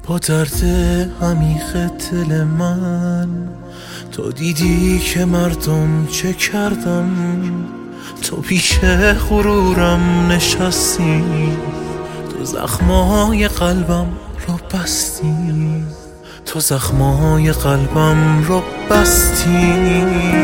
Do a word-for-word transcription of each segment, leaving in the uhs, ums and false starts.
با درد عمیق دل من تو دیدی که مردم چه کردم، تو پیش غرورم نشستی، تو زخمای قلبم رو بستی، تو زخمای قلبم رو بستی.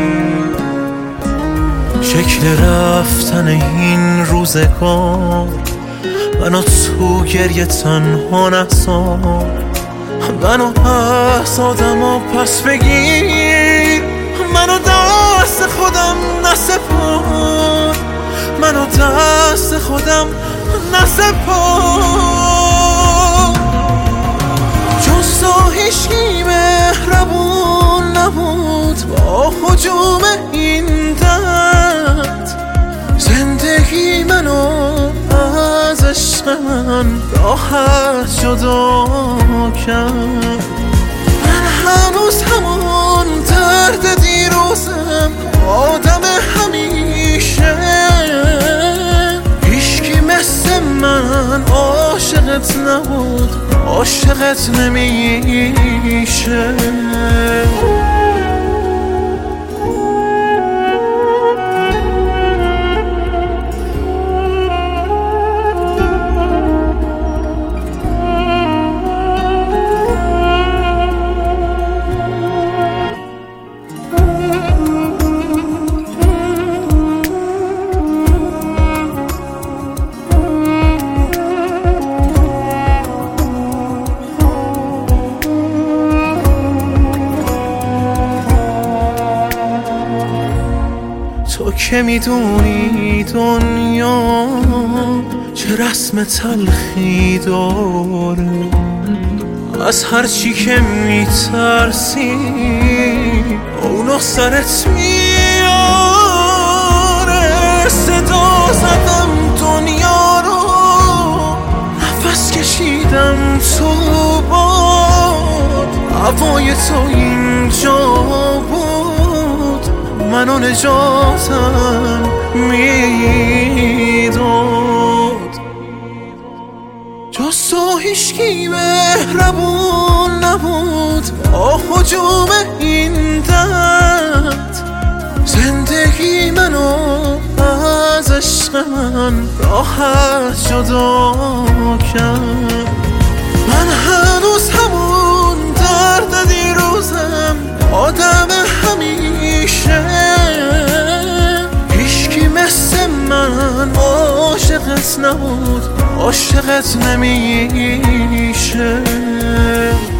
شکل رفتن این روزگار منو تو گریه تنها نذار، منو از آدم و پس بگیر، منو دست خودم نسپار، منو دست خودم نسپار. جز تو هیچکی مهربون نبود با هجوم این درد، زندگی منو از عشق من راحت جدا کرد. من هنوز همون درد دیروزم، آدم همیشه، هیچکی مثل من عاشقت نبود، عاشقت نمیشه. تو که میدونی دنیا چه رسم تلخی داره، از هر چی که میترسی اونو سرت میاره. صدا زدم دنیا رو، نفس کشیدم تو باد، هوای تو اینجا بود، منو نجاتم میداد. جز تو هیچکی مهربون نبود با هجوم این درد، زندگی منو از عشق من راحت جدا کرد. من هنوز همون درد دیروزم، آدم همیشه، هیچکی مثل من عاشقت نبود، عاشقت نمیشه.